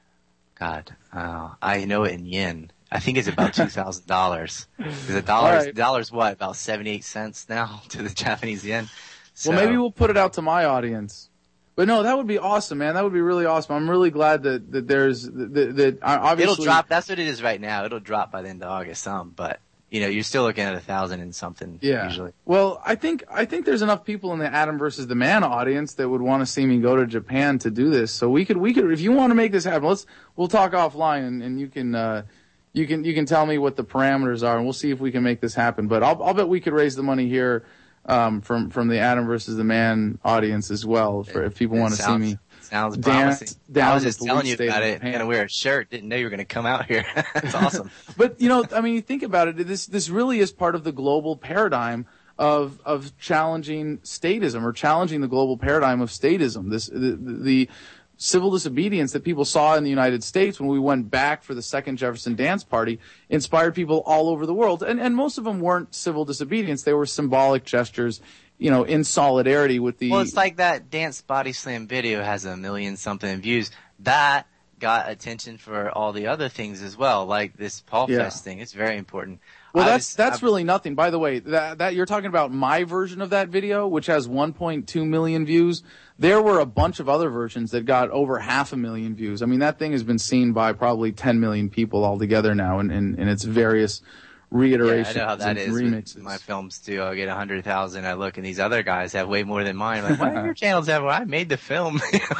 I know it in yen. I think it's about $2,000. The dollar's what, about 78 cents now to the Japanese yen. So. Well, maybe we'll put it out to my audience. But no, that would be awesome, man. That would be really awesome. I'm really glad that there's that obviously it'll drop. That's what it is right now. It'll drop by the end of August some, but you're still looking at 1,000 and something. Yeah. Usually. Well, I think there's enough people in the Adam versus the Man audience that would want to see me go to Japan to do this. So we could if you want to make this happen, we'll talk offline and you can. You can tell me what the parameters are, and we'll see if we can make this happen. But I'll bet we could raise the money here from the Adam versus the Man audience as well, if people want to see me. Sounds promising. I was just telling you about it. I'm going to wear a shirt. Didn't know you were going to come out here. That's awesome. But you think about it. This really is part of the global paradigm of challenging statism or challenging the global paradigm of statism. The civil disobedience that people saw in the United States when we went back for the second Jefferson Dance Party inspired people all over the world. And most of them weren't civil disobedience. They were symbolic gestures, in solidarity with the... Well, it's like that Dance Body Slam video has 1 million something views. That got attention for all the other things as well, like this Paul Fest thing. It's very important. Well, that's really nothing. By the way, that you're talking about my version of that video, which has 1.2 million views. There were a bunch of other versions that got over 500,000 views. I mean, that thing has been seen by probably 10 million people altogether now in its various reiterations. Yeah, I know how that is remixes. with my films too. I'll get 100,000. I look, and these other guys have way more than mine. I'm like, why do your channels have? Well, I made the film.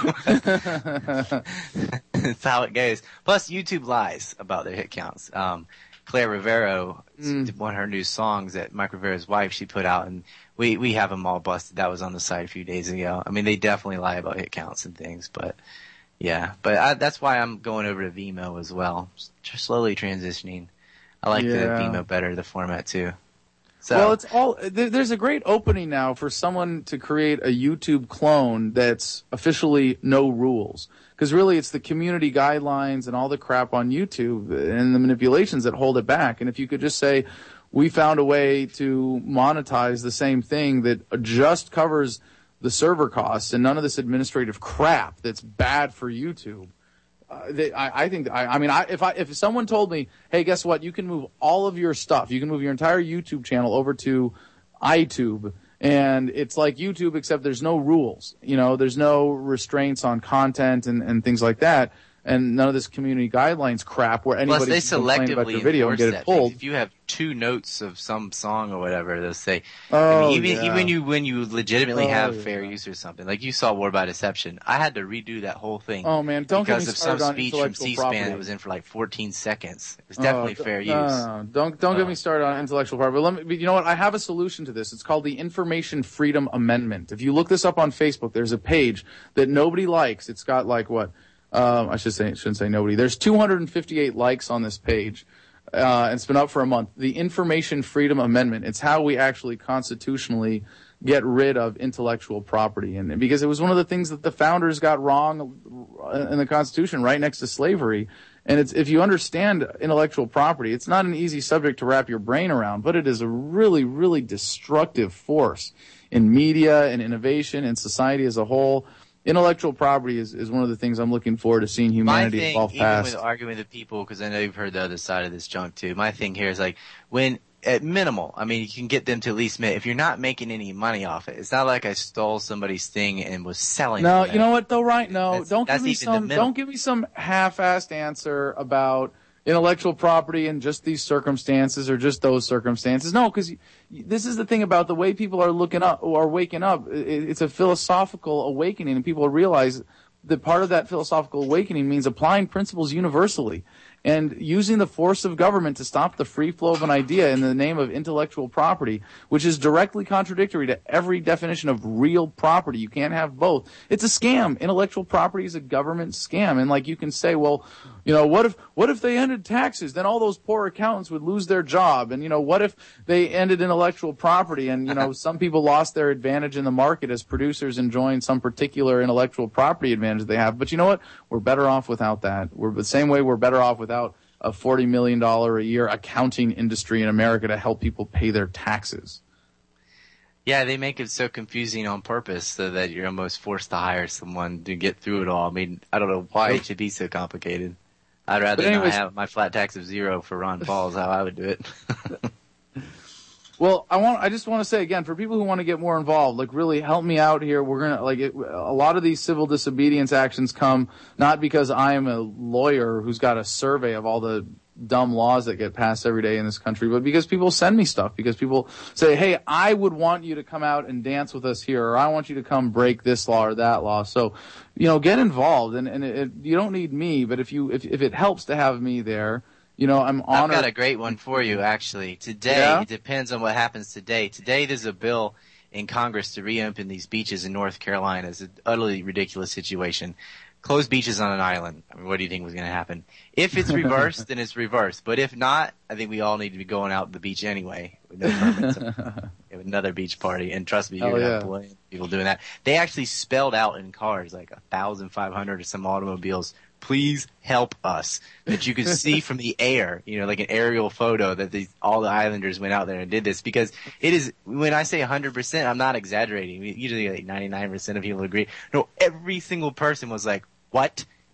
That's how it goes. Plus, YouTube lies about their hit counts. Claire Rivero, one of her new songs that Mike Rivera's wife, she put out, and we have them all busted. That was on the site a few days ago. I mean, they definitely lie about hit counts and things, but yeah. But that's why I'm going over to Vimeo as well. Just slowly transitioning. I like the Vimeo better, the format too. So. Well, it's all there's a great opening now for someone to create a YouTube clone that's officially no rules. Because really, it's the community guidelines and all the crap on YouTube and the manipulations that hold it back. And if you could just say, we found a way to monetize the same thing that just covers the server costs and none of this administrative crap that's bad for YouTube. I think if someone told me, hey, guess what? You can move all of your stuff. You can move your entire YouTube channel over to iTube. And it's like YouTube, except there's no rules. You know, there's no restraints on content and things like that. And none of this community guidelines crap where anybody can complain about your video and get it pulled. If you have 2 notes of some song or whatever, they'll say, even when you legitimately have fair use or something. Like you saw War by Deception. I had to redo that whole thing. Oh man, don't get me started started on speech intellectual from C-SPAN property. that was in for like 14 seconds. It was definitely fair use. No. Don't get me started on intellectual property. But you know what? I have a solution to this. It's called the Information Freedom Amendment. If you look this up on Facebook, there's a page that nobody likes. It's got like what? I shouldn't say nobody. There's 258 likes on this page. It's been up for a month. The Information Freedom Amendment. It's how we actually constitutionally get rid of intellectual property. And because it was one of the things that the founders got wrong in the Constitution, right next to slavery. And if you understand intellectual property, it's not an easy subject to wrap your brain around, but it is a really, really destructive force in media and innovation and society as a whole. Intellectual property is one of the things I'm looking forward to seeing humanity evolve past. Even with arguing with people, because I know you've heard the other side of this junk too. My thing here is like, when at minimal, I mean, you can get them to at least admit if you're not making any money off it. It's not like I stole somebody's thing and was selling. No, it. You know what though, right? No, don't give me some half-assed answer about intellectual property and just these circumstances or just those circumstances. No, because this is the thing about the way people are looking up or waking up. It's a philosophical awakening, and people realize that part of that philosophical awakening means applying principles universally and using the force of government to stop the free flow of an idea in the name of intellectual property, which is directly contradictory to every definition of real property. You can't have both. It's a scam. Intellectual property is a government scam. And like you can say, well, you know, what if they ended taxes? Then all those poor accountants would lose their job. And, you know, what if they ended intellectual property and, you know, some people lost their advantage in the market as producers enjoying some particular intellectual property advantage they have. But you know what? We're better off without that. We're the same way we're better off without a $40 million a year accounting industry in America to help people pay their taxes. Yeah, they make it so confusing on purpose so that you're almost forced to hire someone to get through it all. I mean, I don't know why it should be so complicated. I'd rather not have my flat tax of 0 for Ron Paul is how I would do it. Well, I just want to say again, for people who want to get more involved, like really help me out here. We're gonna a lot of these civil disobedience actions come not because I am a lawyer who's got a survey of all the dumb laws that get passed every day in this country, but because people send me stuff, because people say, hey, I would want you to come out and dance with us here, or I want you to come break this law or that law. So, you know, get involved, and you don't need me, but if it helps to have me there, you know, I'm honored. I've got a great one for you, actually. Today, It depends on what happens today. Today, there's a bill in Congress to reopen these beaches in North Carolina. It's an utterly ridiculous situation. Close beaches on an island. I mean, what do you think was going to happen? If it's reversed, then it's reversed. But if not, I think we all need to be going out to the beach anyway with no permits. Have another beach party. And trust me, you're going to have plenty of people doing that. They actually spelled out in cars, like 1,500 or some automobiles, please help us. That you could see from the air, you know, like an aerial photo that all the islanders went out there and did this, because it is, when I say 100%, I'm not exaggerating. Usually like 99% of people agree. No, every single person was like, what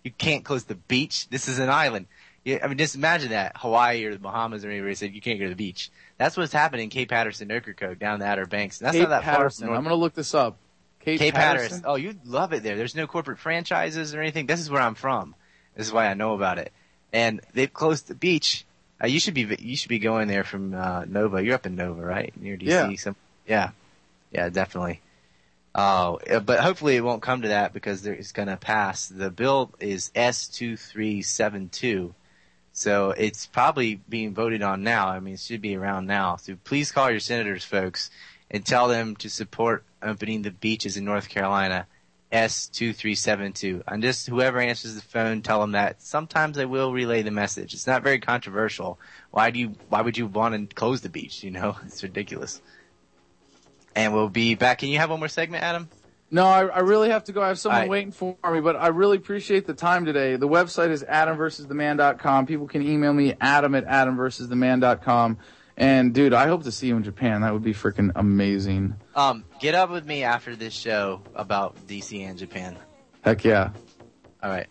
You can't close the beach. This is an island. Yeah, I mean, just imagine that. Hawaii or the Bahamas or anywhere said you can't go to the beach. That's what's happening in Cape Hatteras, Ocracoke, down the Outer Banks. And that's Cape not that Patterson. far from I'm going to look this up. Cape Hatteras. Oh, you'd love it there. There's no corporate franchises or anything. This is where I'm from. This is why I know about it. And they've closed the beach. You should be going there from Nova. You're up in Nova, right? Near DC. Yeah. Yeah, definitely. But hopefully it won't come to that because it's going to pass. The bill is S2372. So it's probably being voted on now. I mean, it should be around now. So please call your senators, folks, and tell them to support opening the beaches in North Carolina. S2372. And just whoever answers the phone, tell them that. Sometimes I will relay the message. It's not very controversial. Why would you want to close the beach? You know, it's ridiculous. And we'll be back. Can you have one more segment, Adam? No, I really have to go. I have someone right. waiting for me, but I really appreciate the time today. The website is adamversustheman.com. People can email me, adam@adamversustheman.com. And, dude, I hope to see you in Japan. That would be freaking amazing. Get up with me after this show about DC and Japan. Heck yeah. All right.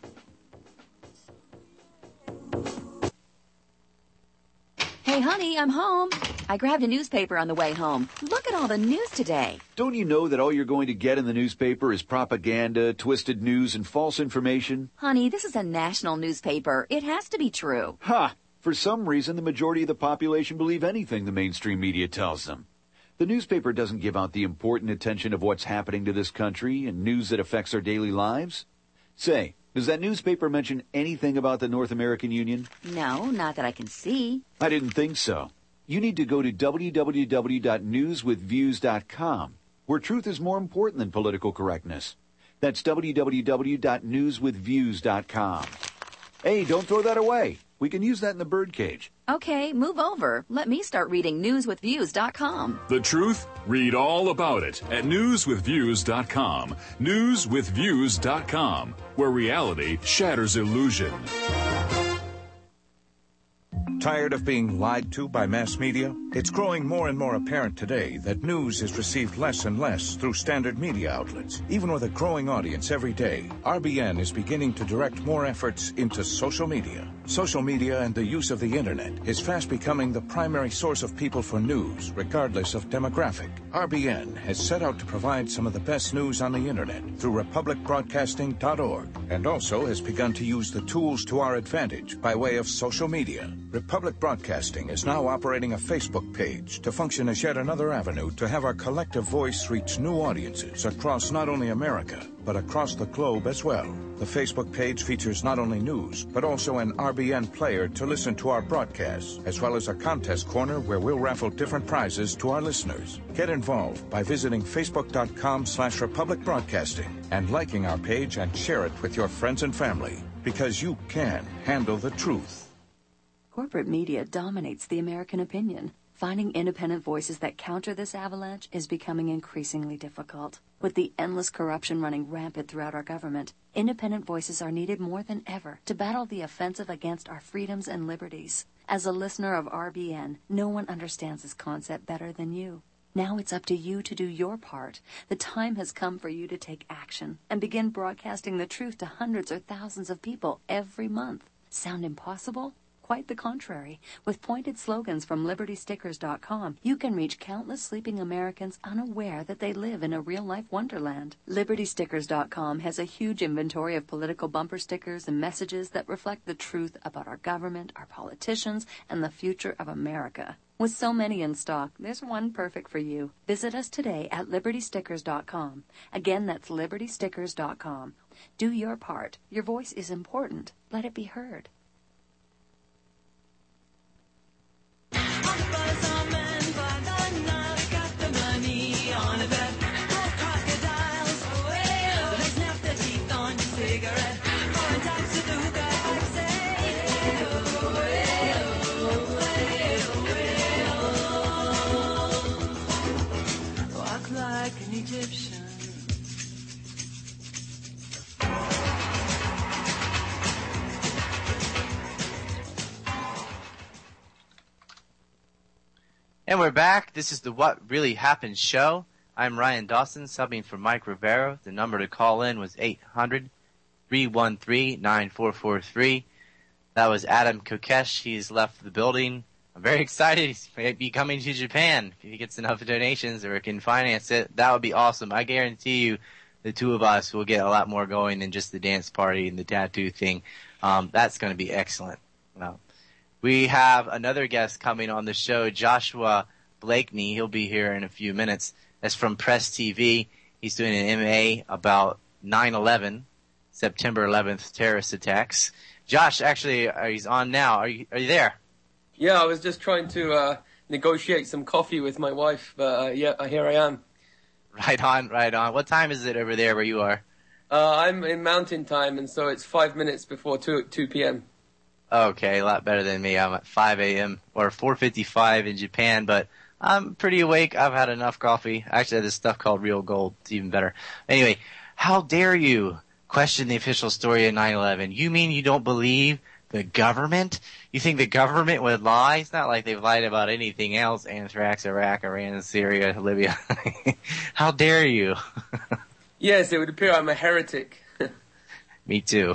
Hey, honey, I'm home. I grabbed a newspaper on the way home. Look at all the news today. Don't you know that all you're going to get in the newspaper is propaganda, twisted news, and false information? Honey, this is a national newspaper. It has to be true. Ha! For some reason, the majority of the population believe anything the mainstream media tells them. The newspaper doesn't give out the important attention of what's happening to this country and news that affects our daily lives. Say, does that newspaper mention anything about the North American Union? No, not that I can see. I didn't think so. You need to go to www.newswithviews.com, where truth is more important than political correctness. That's www.newswithviews.com. Hey, don't throw that away. We can use that in the birdcage. Okay, move over. Let me start reading newswithviews.com. The truth? Read all about it at newswithviews.com. Newswithviews.com, where reality shatters illusion. Tired of being lied to by mass media? It's growing more and more apparent today that news is received less and less through standard media outlets. Even with a growing audience every day, RBN is beginning to direct more efforts into social media. Social media and the use of the internet is fast becoming the primary source of people for news, regardless of demographic. RBN has set out to provide some of the best news on the internet through republicbroadcasting.org, and also has begun to use the tools to our advantage by way of social media. Republic Broadcasting is now operating a Facebook page to function as yet another avenue to have our collective voice reach new audiences across not only America, but across the globe as well. The Facebook page features not only news, but also an RBN player to listen to our broadcasts, as well as a contest corner where we'll raffle different prizes to our listeners. Get involved by visiting facebook.com/Republic Broadcasting and liking our page and share it with your friends and family, because you can handle the truth. Corporate media dominates the American opinion. Finding independent voices that counter this avalanche is becoming increasingly difficult. With the endless corruption running rampant throughout our government, independent voices are needed more than ever to battle the offensive against our freedoms and liberties. As a listener of RBN, no one understands this concept better than you. Now it's up to you to do your part. The time has come for you to take action and begin broadcasting the truth to hundreds or thousands of people every month. Sound impossible? Quite the contrary. With pointed slogans from LibertyStickers.com, you can reach countless sleeping Americans unaware that they live in a real-life wonderland. LibertyStickers.com has a huge inventory of political bumper stickers and messages that reflect the truth about our government, our politicians, and the future of America. With so many in stock, there's one perfect for you. Visit us today at LibertyStickers.com. Again, that's LibertyStickers.com. Do your part. Your voice is important. Let it be heard. And we're back. This is the What Really Happened show. I'm Ryan Dawson, subbing for Mike Rivero. The number to call in was 313-9443. That was Adam Kokesh. He's left the building. I'm very excited. He may be coming to Japan. If he gets enough donations or can finance it, that would be awesome. I guarantee you the two of us will get a lot more going than just the dance party and the tattoo thing. That's going to be excellent. We have another guest coming on the show, Joshua Blakeney. He'll be here in a few minutes. That's from Press TV. He's doing an MA about 9/11, September 11th terrorist attacks. Josh, actually, he's on now. Are you there? Yeah, I was just trying to negotiate some coffee with my wife, but yeah, here I am. Right on. What time is it over there where you are? I'm in Mountain Time, and so it's 5 minutes before 2 p.m. Okay, a lot better than me. I'm at 5 a.m. or 4:55 in Japan, but I'm pretty awake. I've had enough coffee. I actually had this stuff called Real Gold. It's even better. Anyway, how dare you question the official story of 9/11? You mean you don't believe the government? You think the government would lie? It's not like they've lied about anything else. Anthrax, Iraq, Iran, Syria, Libya. How dare you? Yes, it would appear I'm a heretic. Me too.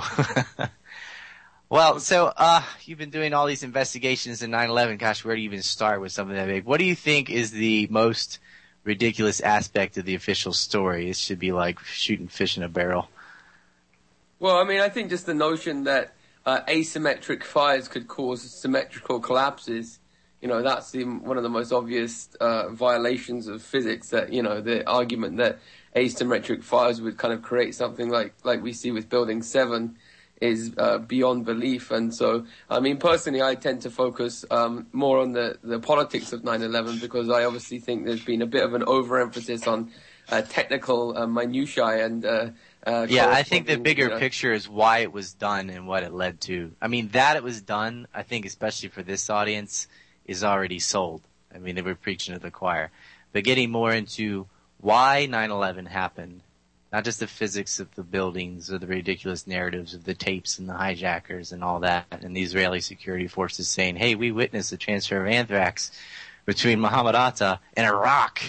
Well, so you've been doing all these investigations in 9/11. Gosh, where do you even start with something that big? What do you think is the most ridiculous aspect of the official story? It should be like shooting fish in a barrel. Well, I mean, I think just the notion that asymmetric fires could cause symmetrical collapses, that's one of the most obvious violations of physics. That, the argument that asymmetric fires would kind of create something like we see with Building 7 is beyond belief. And so, I mean, personally, I tend to focus more on the politics of 9/11 because I obviously think there's been a bit of an overemphasis on technical minutiae and yeah, I think the bigger picture is why it was done and what it led to. I mean, that it was done, I think, especially for this audience, is already sold. I mean, they were preaching to the choir. But getting more into why 9/11 happened, not just the physics of the buildings or the ridiculous narratives of the tapes and the hijackers and all that, and the Israeli security forces saying, hey, we witnessed the transfer of anthrax between Mohammed Atta and Iraq.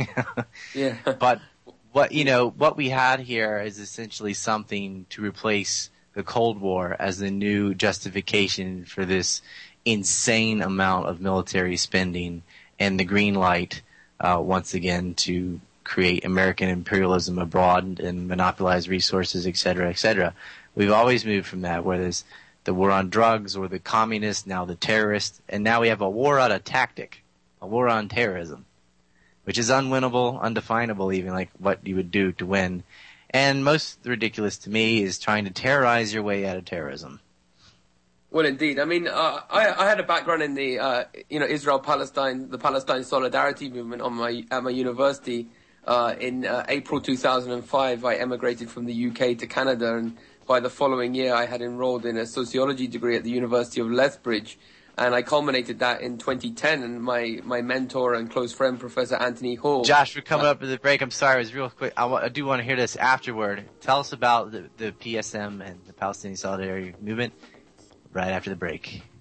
Yeah. But what we had here is essentially something to replace the Cold War as the new justification for this insane amount of military spending and the green light, once again, to create American imperialism abroad and monopolize resources, et cetera, et cetera. We've always moved from that, where there's the war on drugs or the communists, now the terrorists, and now we have a war on a tactic, a war on terrorism, which is unwinnable, undefinable even, like what you would do to win. And most ridiculous to me is trying to terrorize your way out of terrorism. Well, indeed. I mean, I had a background in the, Israel-Palestine, the Palestine Solidarity movement at my university. In April 2005, I emigrated from the UK to Canada, and by the following year, I had enrolled in a sociology degree at the University of Lethbridge, and I culminated that in 2010. And my mentor and close friend, Professor Anthony Hall. Josh, we're coming up to the break. I'm sorry, it was real quick. I do want to hear this afterward. Tell us about the PSM and the Palestinian Solidarity movement right after the break.